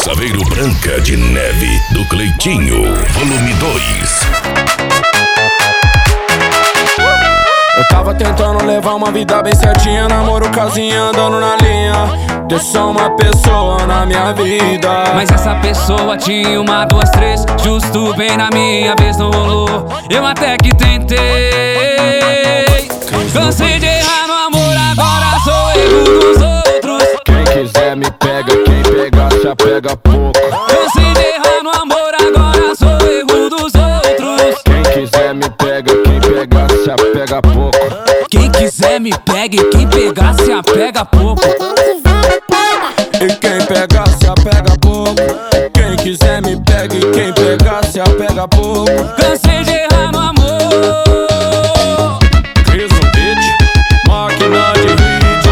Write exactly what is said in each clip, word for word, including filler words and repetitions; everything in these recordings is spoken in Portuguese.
Saveiro Branca de Neve, do Cleitinho, volume dois. Eu tava tentando levar uma vida bem certinha, namoro, casinha, andando na linha, ter só uma pessoa na minha vida. Mas essa pessoa tinha uma, duas, três, justo bem na minha vez não rolou. Eu até que tentei, cansei de errar no amor, agora sou erro dos outros. Quem quiser me pega, quem pegar se apega pouco. Cansei de errar no amor, agora sou erro dos outros. Quem quiser me pega, quem pegar se apega pouco. Quem quiser me pega e quem pegar se apega pouco. E quem pegar se apega pouco. Quem quiser me pega e quem pegar se apega pouco. Cansei de errar no amor. Cris no beat, máquina de hit.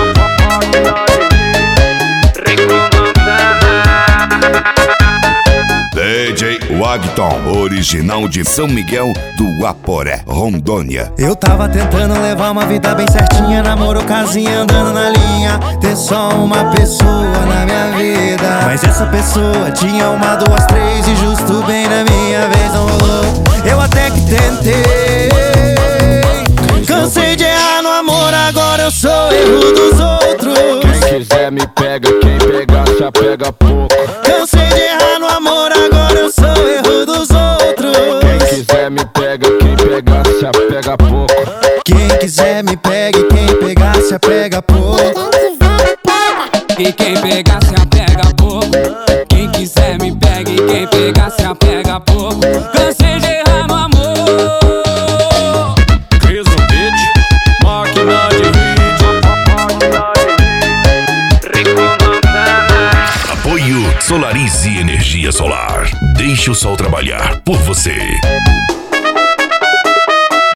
D J Wagton, original de São Miguel do Aporé, Rondônia. Eu tava tentando levar uma vida bem certinha, namoro, casinha, andando na linha, ter só uma pessoa na minha vida. Mas essa pessoa tinha uma, duas, três e justo bem na minha vez não rolou. Eu até que tentei, cansei de errar no amor, agora eu sou erro dos outros. Quem quiser me pega, quem pegar se apega pouco. Cansei de errar no amor, agora eu sou erro dos outros. Quem quiser me pega, quem pegar se apega pouco. Quem quiser me pega e quem pegar se apega pouco. E quem pegar se apega pouco. Quem quiser me pega e quem pegar se apega pouco. Cansei de errar no amor. Cris no beat, máquina de hit. Apoio Solarize Energia Solar. Deixe o sol trabalhar por você.